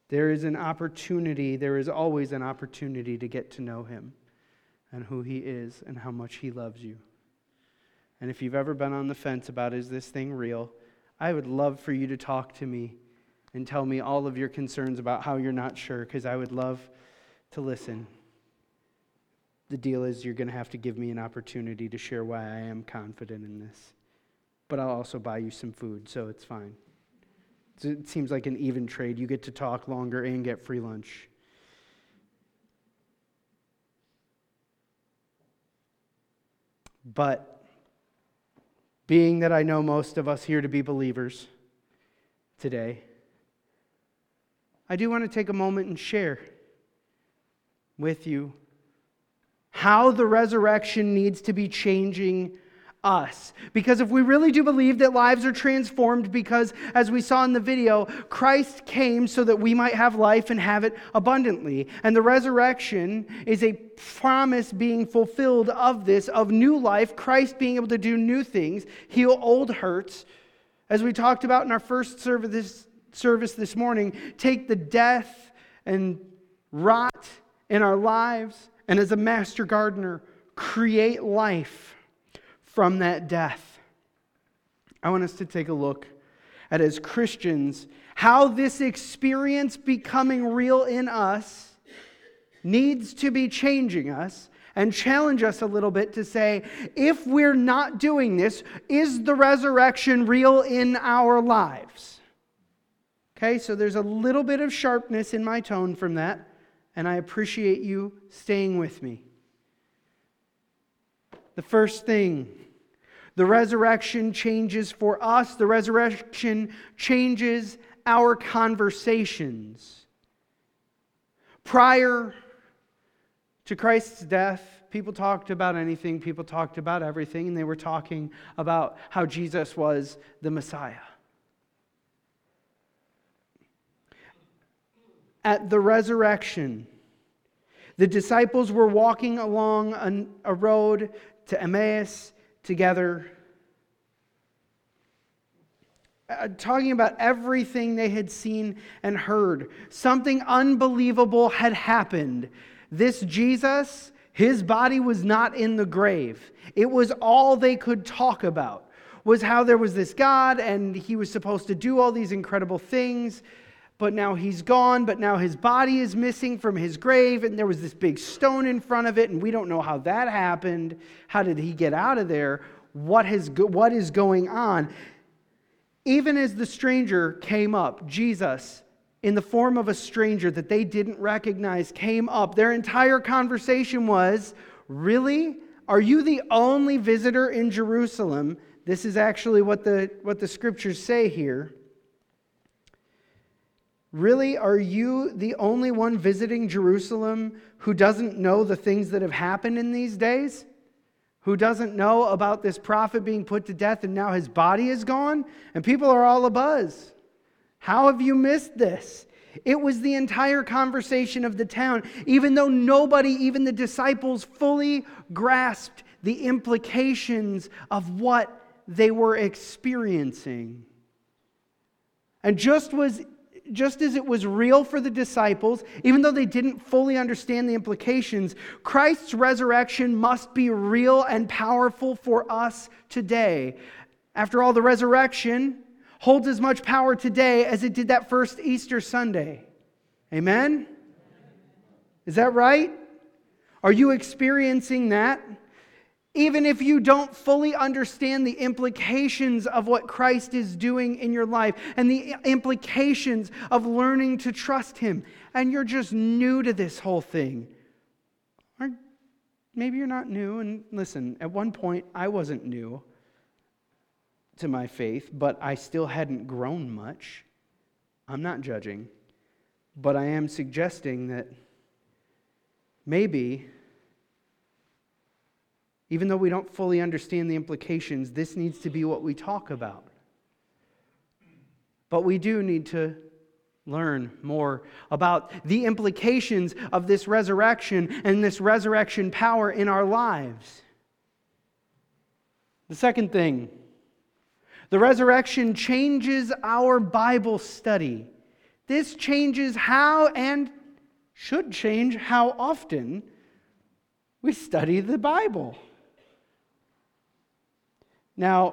There is an opportunity, there is always an opportunity to get to know Him and who He is and how much He loves you. And if you've ever been on the fence about, is this thing real, I would love for you to talk to me and tell me all of your concerns about how you're not sure, because I would love to listen. The deal is you're going to have to give me an opportunity to share why I am confident in this. But I'll also buy you some food, so it's fine. It seems like an even trade. You get to talk longer and get free lunch. But being that I know most of us here to be believers today, I do want to take a moment and share with you how the resurrection needs to be changing us. Because if we really do believe that lives are transformed because, as we saw in the video, Christ came so that we might have life and have it abundantly. And the resurrection is a promise being fulfilled of this, of new life, Christ being able to do new things, heal old hurts. As we talked about in our first service this morning, take the death and rot in our lives, and as a master gardener, create life from that death. I want us to take a look at, as Christians, how this experience becoming real in us needs to be changing us, and challenge us a little bit to say, if we're not doing this, is the resurrection real in our lives? Okay, so there's a little bit of sharpness in my tone from that, and I appreciate you staying with me. The first thing, the resurrection changes for us. The resurrection changes our conversations. Prior to Christ's death, people talked about anything, people talked about everything, and they were talking about how Jesus was the Messiah. At the resurrection, the disciples were walking along a road to Emmaus together, talking about everything they had seen and heard. Something unbelievable had happened. This Jesus, His body was not in the grave. It was all they could talk about, was how there was this God and He was supposed to do all these incredible things. But now He's gone, but now His body is missing from His grave, and there was this big stone in front of it, and we don't know how that happened. How did He get out of there? What is going on? Even as the stranger came up, Jesus, in the form of a stranger that they didn't recognize, came up. Their entire conversation was, really? Are you the only visitor in Jerusalem? This is actually what the scriptures say here. Really, are you the only one visiting Jerusalem who doesn't know the things that have happened in these days? Who doesn't know about this prophet being put to death and now his body is gone? And people are all abuzz. How have you missed this? It was the entire conversation of the town, even though nobody, even the disciples, fully grasped the implications of what they were experiencing. And just as it was real for the disciples, even though they didn't fully understand the implications, Christ's resurrection must be real and powerful for us today. After all, the resurrection holds as much power today as it did that first Easter Sunday. Amen? Is that right? Are you experiencing that? Even if you don't fully understand the implications of what Christ is doing in your life and the implications of learning to trust Him, and you're just new to this whole thing. Or maybe you're not new, and listen, at one point I wasn't new to my faith, but I still hadn't grown much. I'm not judging, but I am suggesting that maybe, even though we don't fully understand the implications, this needs to be what we talk about. But we do need to learn more about the implications of this resurrection and this resurrection power in our lives. The second thing, the resurrection changes our Bible study. This changes how, and should change how often, we study the Bible. Now,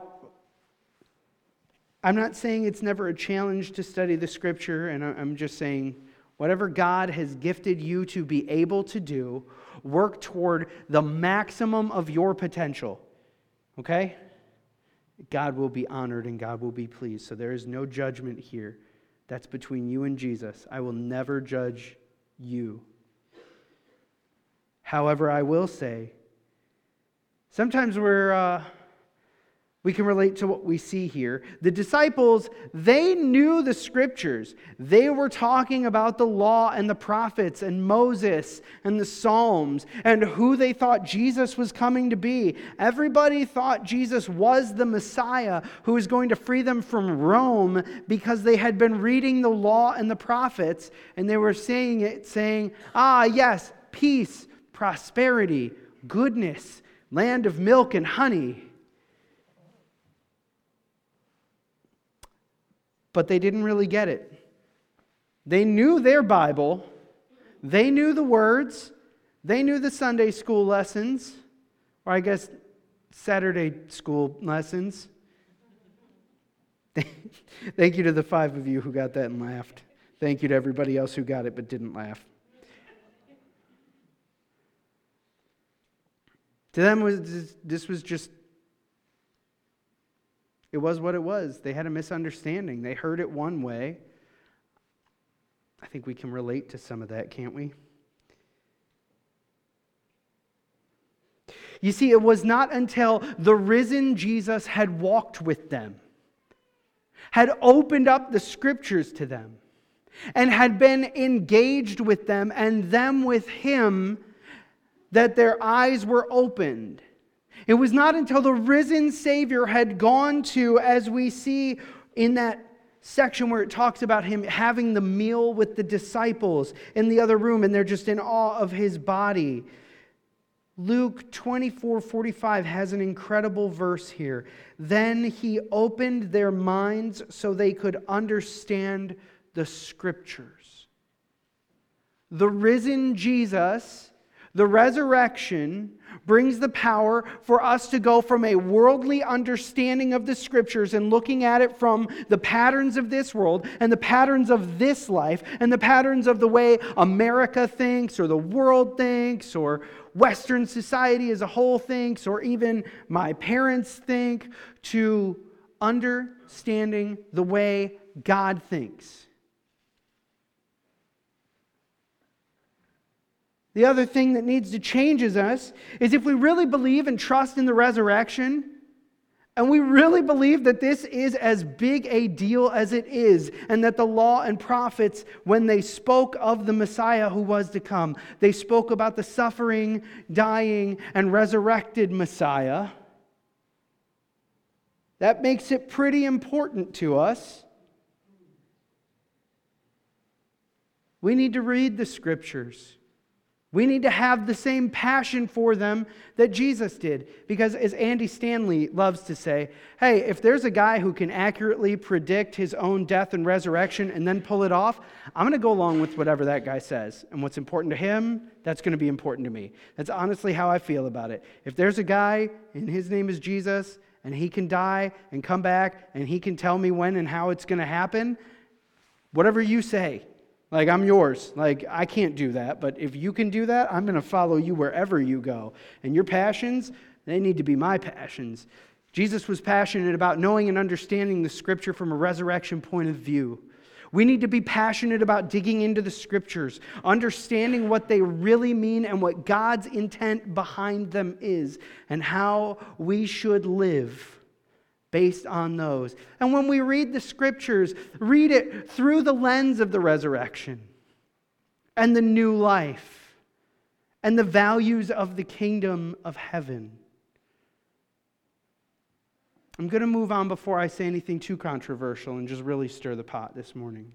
I'm not saying it's never a challenge to study the Scripture, and I'm just saying whatever God has gifted you to be able to do, work toward the maximum of your potential. Okay? God will be honored and God will be pleased. So there is no judgment here. That's between you and Jesus. I will never judge you. However, I will say, sometimes we can relate to what we see here. The disciples, they knew the Scriptures. They were talking about the law and the prophets and Moses and the Psalms and who they thought Jesus was coming to be. Everybody thought Jesus was the Messiah who was going to free them from Rome because they had been reading the law and the prophets, and they were saying, yes, peace, prosperity, goodness, land of milk and honey. But they didn't really get it. They knew their Bible. They knew the words. They knew the Sunday school lessons, or I guess Saturday school lessons. Thank you to the 5 of you who got that and laughed. Thank you to everybody else who got it but didn't laugh. To them, this was just, it was what it was. They had a misunderstanding. They heard it one way. I think we can relate to some of that, can't we? You see, it was not until the risen Jesus had walked with them, had opened up the Scriptures to them, and had been engaged with them and them with Him, that their eyes were opened. It was not until the risen Savior had gone to, as we see in that section where it talks about Him having the meal with the disciples in the other room, and they're just in awe of His body. Luke 24:45 has an incredible verse here. Then He opened their minds so they could understand the Scriptures. The risen Jesus, the resurrection, brings the power for us to go from a worldly understanding of the Scriptures and looking at it from the patterns of this world and the patterns of this life and the patterns of the way America thinks or the world thinks or Western society as a whole thinks or even my parents think, to understanding the way God thinks. The other thing that needs to change us is if we really believe and trust in the resurrection, and we really believe that this is as big a deal as it is, and that the law and prophets, when they spoke of the Messiah who was to come, they spoke about the suffering, dying, and resurrected Messiah. That makes it pretty important to us. We need to read the Scriptures. We need to have the same passion for them that Jesus did. Because as Andy Stanley loves to say, hey, if there's a guy who can accurately predict his own death and resurrection and then pull it off, I'm going to go along with whatever that guy says. And what's important to him, that's going to be important to me. That's honestly how I feel about it. If there's a guy and his name is Jesus and he can die and come back and he can tell me when and how it's going to happen, whatever you say, like, I'm yours. Like, I can't do that. But if you can do that, I'm going to follow you wherever you go. And your passions, they need to be my passions. Jesus was passionate about knowing and understanding the Scripture from a resurrection point of view. We need to be passionate about digging into the Scriptures, understanding what they really mean and what God's intent behind them is, and how we should live based on those. And when we read the Scriptures, read it through the lens of the resurrection and the new life and the values of the kingdom of heaven. I'm going to move on before I say anything too controversial and just really stir the pot this morning.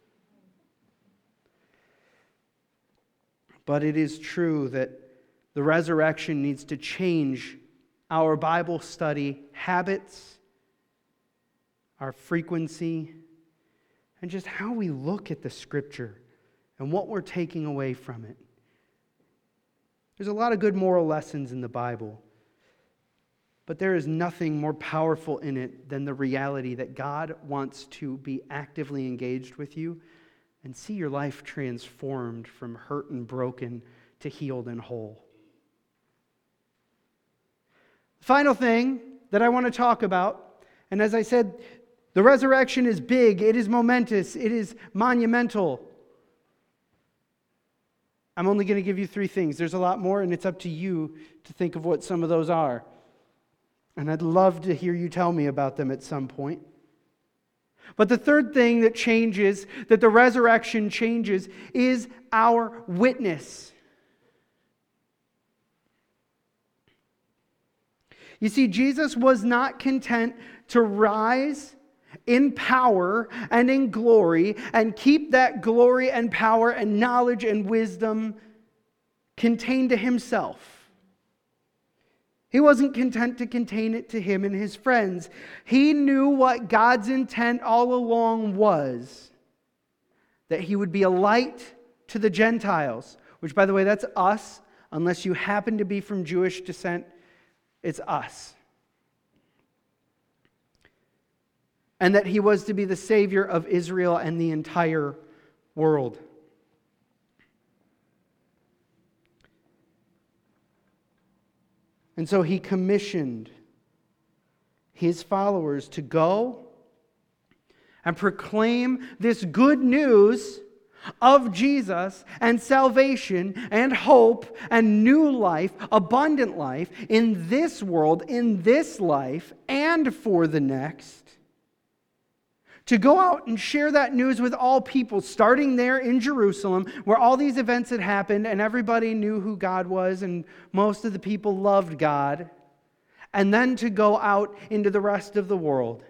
But it is true that the resurrection needs to change our Bible study habits, our frequency, and just how we look at the Scripture and what we're taking away from it. There's a lot of good moral lessons in the Bible, but there is nothing more powerful in it than the reality that God wants to be actively engaged with you and see your life transformed from hurt and broken to healed and whole. The final thing that I want to talk about, and as I said, the resurrection is big, it is momentous, it is monumental. I'm only going to give you 3 things. There's a lot more, and it's up to you to think of what some of those are. And I'd love to hear you tell me about them at some point. But the third thing that changes, that the resurrection changes, is our witness. You see, Jesus was not content to rise in power and in glory and keep that glory and power and knowledge and wisdom contained to himself. He wasn't content to contain it to him and his friends. He knew what God's intent all along was, that he would be a light to the Gentiles, which, by the way, that's us. Unless you happen to be from Jewish descent, it's us. And that he was to be the Savior of Israel and the entire world. And so he commissioned his followers to go and proclaim this good news of Jesus and salvation and hope and new life, abundant life in this world, in this life, and for the next. To go out and share that news with all people, starting there in Jerusalem, where all these events had happened and everybody knew who God was and most of the people loved God, and then to go out into the rest of the world.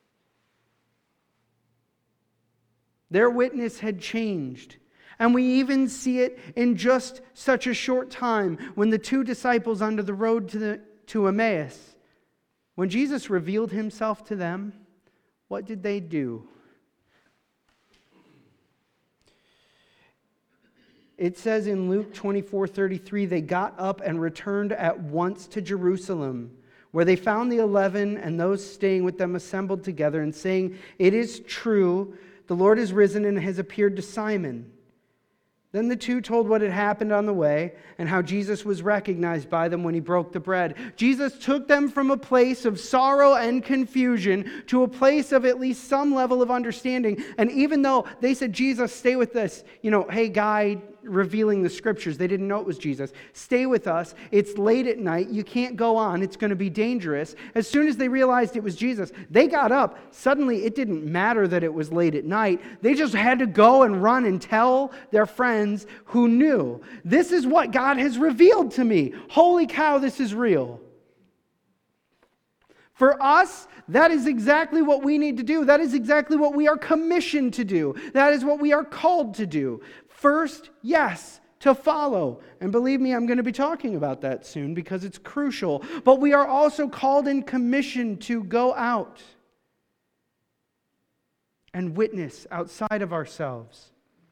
Their witness had changed. And we even see it in just such a short time when the 2 disciples on the road to Emmaus, when Jesus revealed himself to them, what did they do? It says in Luke 24:33, they got up and returned at once to Jerusalem, where they found the 11 and those staying with them assembled together and saying, "It is true, the Lord is risen and has appeared to Simon." Then the 2 told what had happened on the way and how Jesus was recognized by them when he broke the bread. Jesus took them from a place of sorrow and confusion to a place of at least some level of understanding. And even though they said, "Jesus, stay with us," hey, guy revealing the scriptures, they didn't know it was Jesus. "Stay with us. It's late at night. You can't go on. It's going to be dangerous." As soon as they realized it was Jesus, they got up. Suddenly, it didn't matter that it was late at night. They just had to go and run and tell their friends who knew. "This is what God has revealed to me. Holy cow, this is real." For us, that is exactly what we need to do. That is exactly what we are commissioned to do. That is what we are called to do. First, yes, to follow. And believe me, I'm going to be talking about that soon because it's crucial. But we are also called and commissioned to go out and witness outside of ourselves.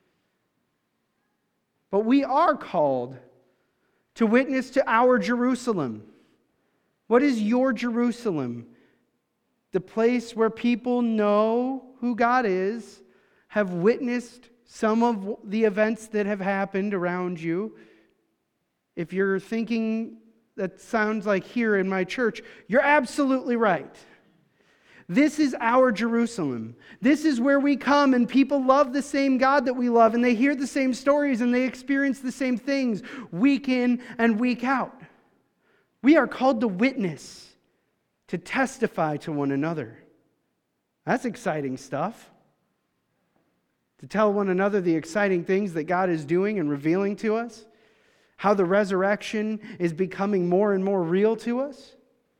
But we are called to witness to our Jerusalem. What is your Jerusalem? The place where people know who God is, have witnessed some of the events that have happened around you. If you're thinking that sounds like here in my church, you're absolutely right. This is our Jerusalem. This is where we come and people love the same God that we love and they hear the same stories and they experience the same things week in and week out. We are called to witness, to testify to one another. That's exciting stuff. To tell one another the exciting things that God is doing and revealing to us. How the resurrection is becoming more and more real to us.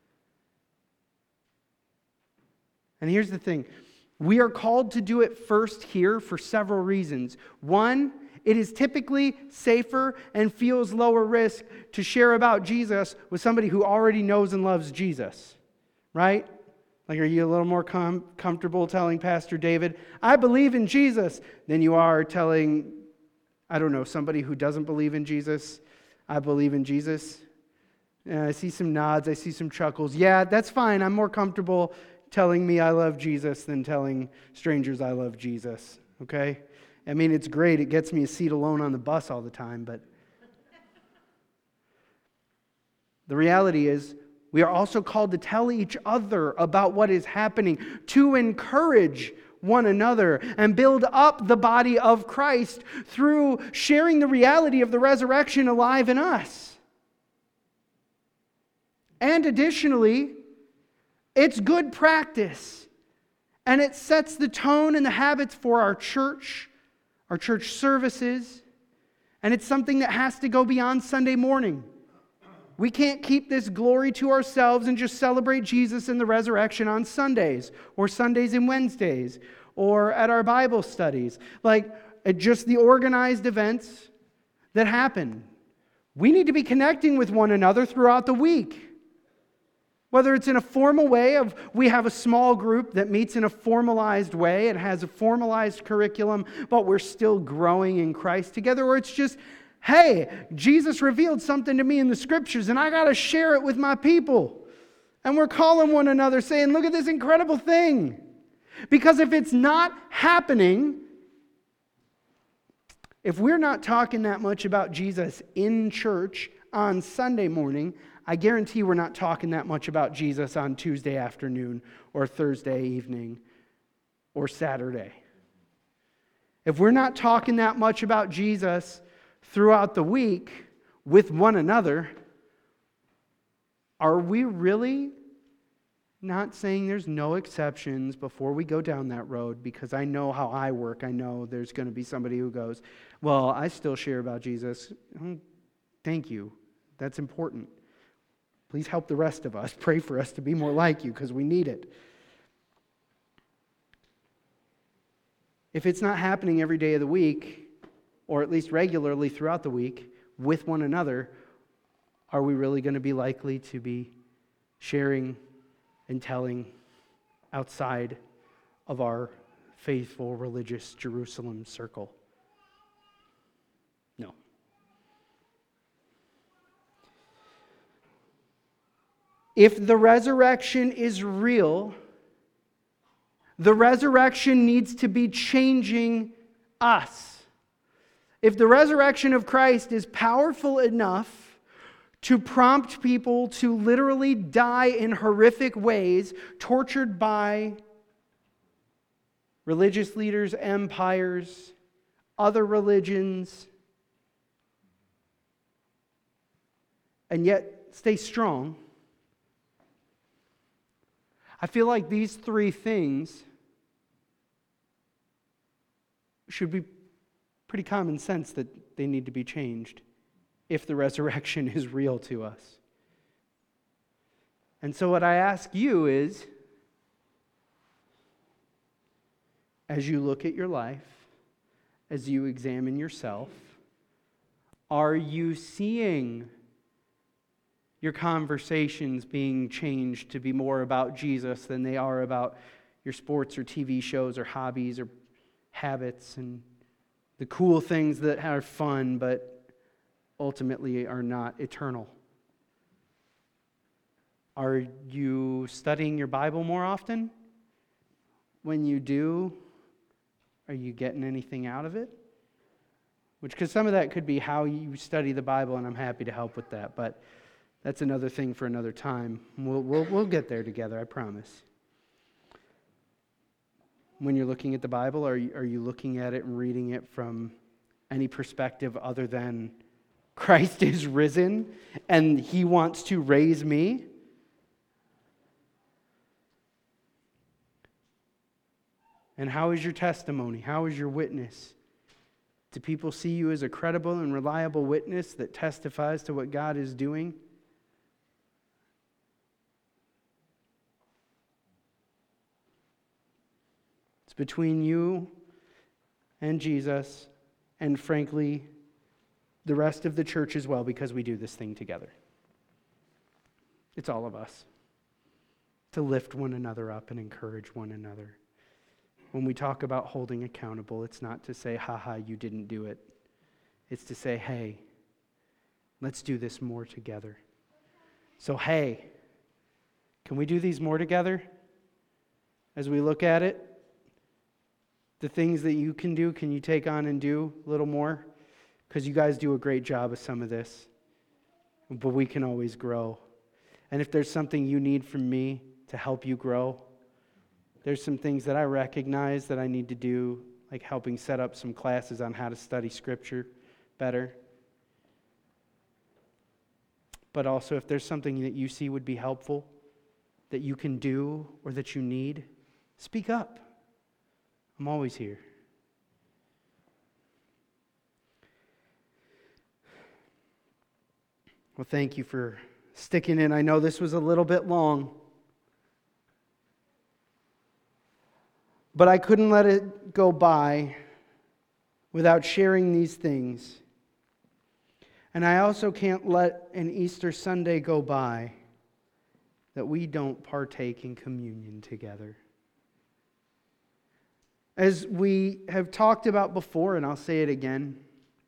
And here's the thing. We are called to do it first here for several reasons. One, it is typically safer and feels lower risk to share about Jesus with somebody who already knows and loves Jesus. Right? Like, are you a little more comfortable telling Pastor David, I believe in Jesus, than you are telling, I don't know, somebody who doesn't believe in Jesus, I believe in Jesus? I see some nods, I see some chuckles. Yeah, that's fine. I'm more comfortable telling me I love Jesus than telling strangers I love Jesus, okay? I mean, it's great. It gets me a seat alone on the bus all the time, but the reality is we are also called to tell each other about what is happening, to encourage one another and build up the body of Christ through sharing the reality of the resurrection alive in us. And additionally, it's good practice, and it sets the tone and the habits for our church services, and it's something that has to go beyond Sunday morning. We can't keep this glory to ourselves and just celebrate Jesus and the resurrection on Sundays, or Sundays and Wednesdays, or at our Bible studies, like just the organized events that happen. We need to be connecting with one another throughout the week. Whether it's in a formal way of we have a small group that meets in a formalized way, it has a formalized curriculum, but we're still growing in Christ together, or it's just, hey, Jesus revealed something to me in the scriptures and I got to share it with my people. And we're calling one another saying, look at this incredible thing. Because if it's not happening, if we're not talking that much about Jesus in church on Sunday morning, I guarantee we're not talking that much about Jesus on Tuesday afternoon or Thursday evening or Saturday. If we're not talking that much about Jesus throughout the week with one another, are we really not saying there's no exceptions before we go down that road? Because I know how I work. I know there's going to be somebody who goes, well, I still share about Jesus. Thank you. That's important. Please help the rest of us. Pray for us to be more like you because we need it. If it's not happening every day of the week, or at least regularly throughout the week, with one another, are we really going to be likely to be sharing and telling outside of our faithful religious Jerusalem circle? No. If the resurrection is real, the resurrection needs to be changing us. If the resurrection of Christ is powerful enough to prompt people to literally die in horrific ways, tortured by religious leaders, empires, other religions, and yet stay strong, I feel like these three things should be pretty common sense that they need to be changed if the resurrection is real to us. And so what I ask you is, as you look at your life, as you examine yourself, are you seeing your conversations being changed to be more about Jesus than they are about your sports or TV shows or hobbies or habits and the cool things that are fun but ultimately are not eternal? Are you studying your Bible more often? When you do, are you getting anything out of it? Because some of that could be how you study the Bible, and I'm happy to help with that, but that's another thing for another time. We'll get there together, I promise. When you're looking at the Bible, are you looking at it and reading it from any perspective other than Christ is risen and He wants to raise me? And how is your testimony? How is your witness? Do people see you as a credible and reliable witness that testifies to what God is doing? It's between you and Jesus, and frankly, the rest of the church as well, because we do this thing together. It's all of us. to lift one another up and encourage one another. When we talk about holding accountable, it's not to say, you didn't do it. It's to say, hey, let's do this more together. So, hey, can we do these more together? As we look at it, the things that you can do, can you take on and do a little more? Because you guys do a great job of some of this. But we can always grow. And if there's something you need from me to help you grow, there's some things that I recognize that I need to do, like helping set up some classes on how to study Scripture better. But also, if there's something that you see would be helpful, that you can do or that you need, speak up. I'm always here. Well, thank you for sticking in. I know this was a little bit long, but I couldn't let it go by without sharing these things. And I also can't let an Easter Sunday go by that we don't partake in communion together. As we have talked about before, and I'll say it again,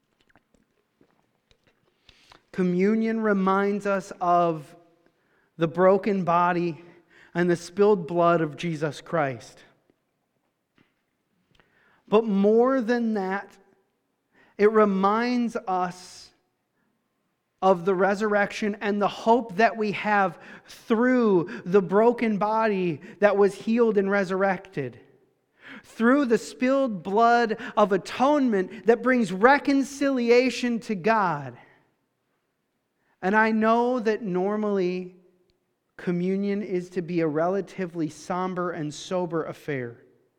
communion reminds us of the broken body and the spilled blood of Jesus Christ. But more than that, it reminds us of the resurrection and the hope that we have through the broken body that was healed and resurrected. Through the spilled blood of atonement that brings reconciliation to God. And I know that normally communion is to be a relatively somber and sober affair.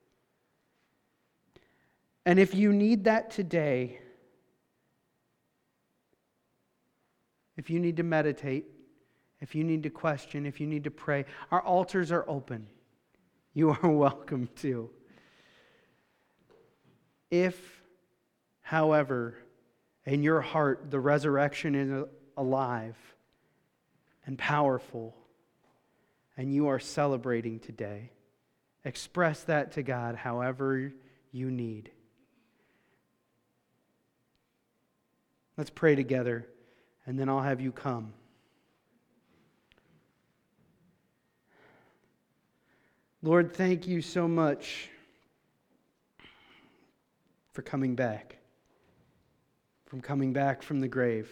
And if you need that today, if you need to meditate, if you need to question, if you need to pray, our altars are open. You are welcome to. If, however, in your heart the resurrection is alive and powerful, and you are celebrating today, express that to God however you need. Let's pray together, and then I'll have you come. Lord, thank you so much for coming back, from the grave.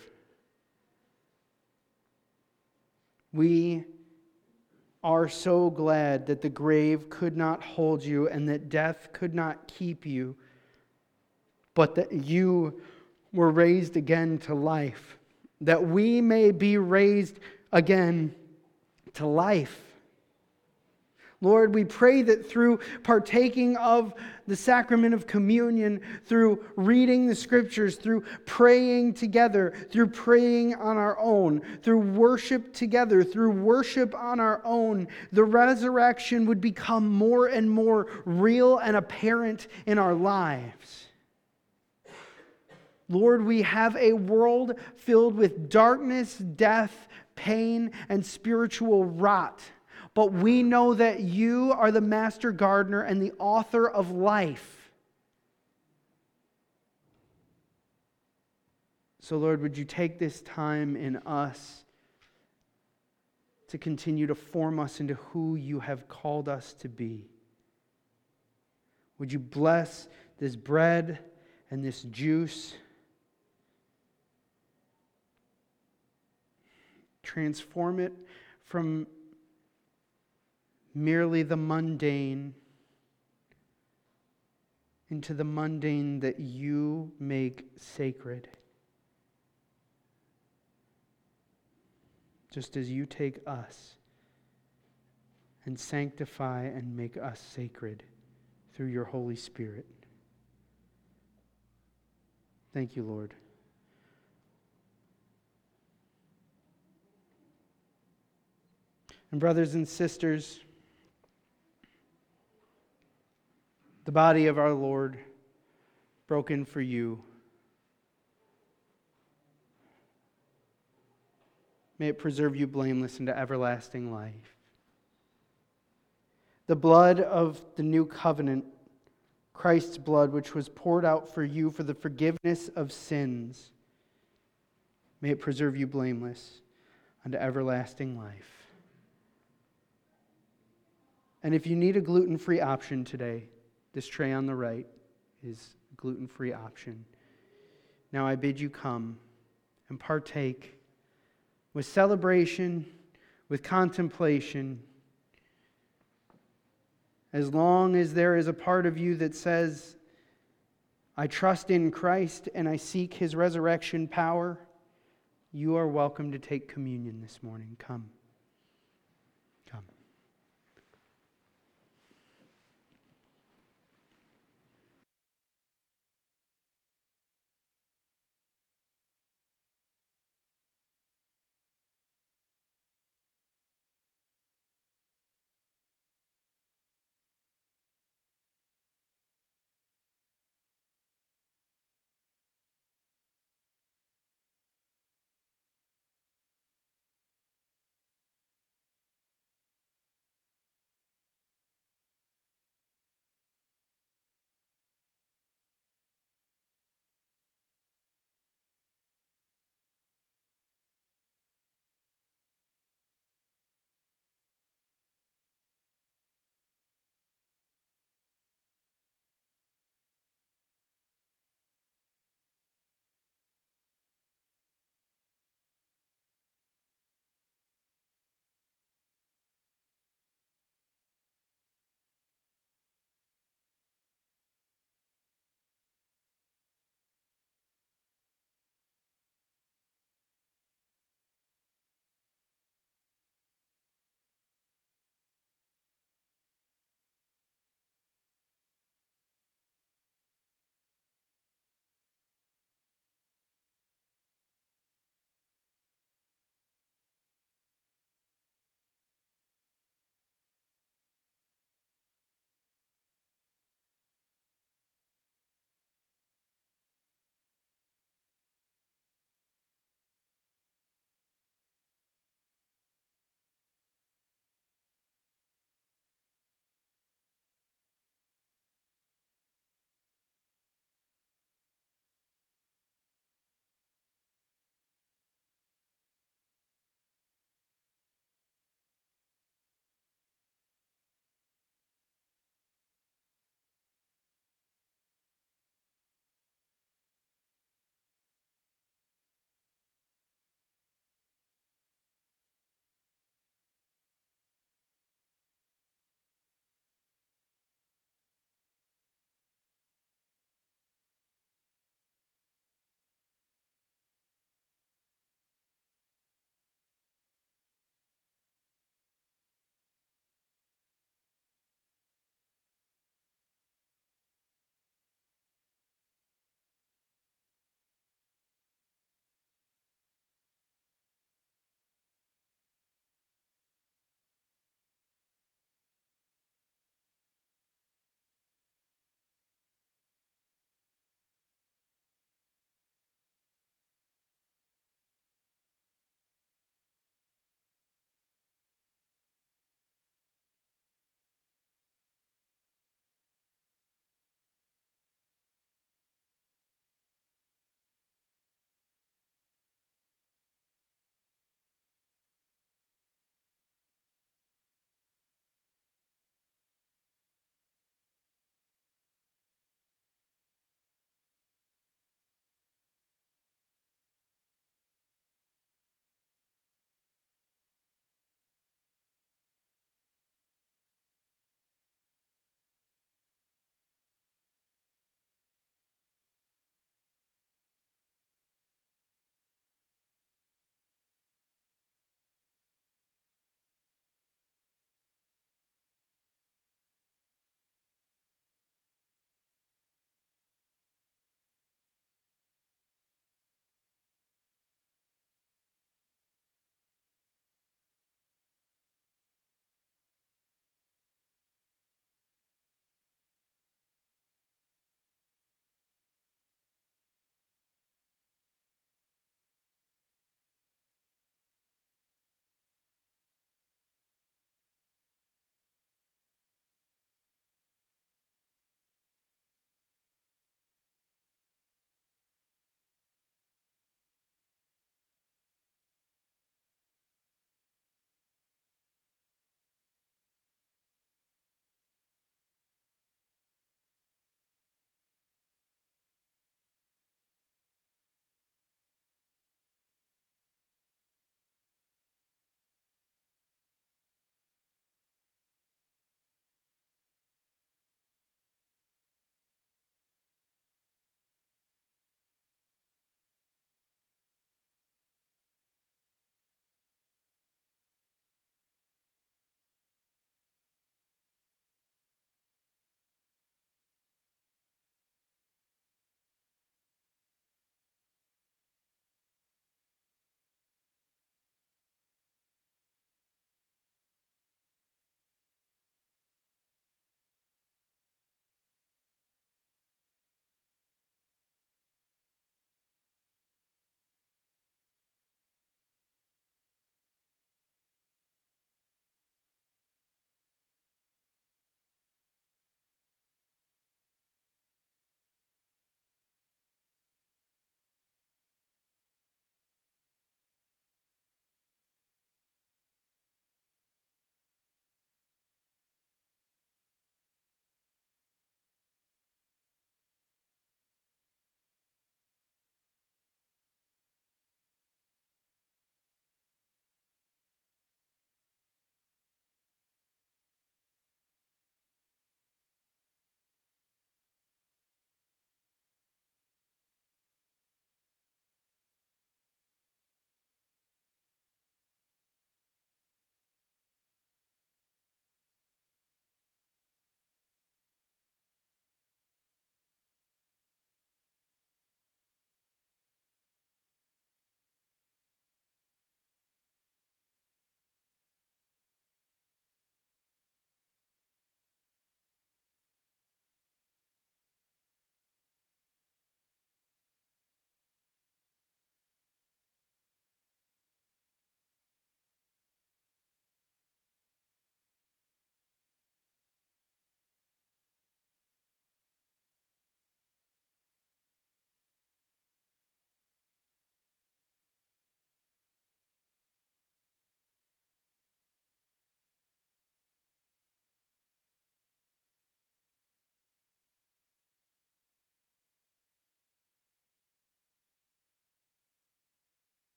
We are so glad that the grave could not hold you and that death could not keep you, but that you were raised again to life, that we may be raised again to life. Lord, we pray that through partaking of the sacrament of communion, through reading the Scriptures, through praying together, through praying on our own, through worship together, through worship on our own, the resurrection would become more and more real and apparent in our lives. Lord, we have a world filled with darkness, death, pain, and spiritual rot. But we know that you are the master gardener and the author of life. So, Lord, would you take this time in us to continue to form us into who you have called us to be? Would you bless this bread and this juice? Transform it from merely the mundane into the mundane that you make sacred. Just as you take us and sanctify and make us sacred through your Holy Spirit. Thank you, Lord. And brothers and sisters, the body of our Lord, broken for you. May it preserve you blameless into everlasting life. the blood of the new covenant, Christ's blood, which was poured out for you for the forgiveness of sins. May it preserve you blameless unto everlasting life. And if you need a gluten-free option today, this tray on the right is a gluten-free option. Now I bid you come and partake with celebration, with contemplation. As long as there is a part of you that says, I trust in Christ and I seek His resurrection power, you are welcome to take communion this morning. Come.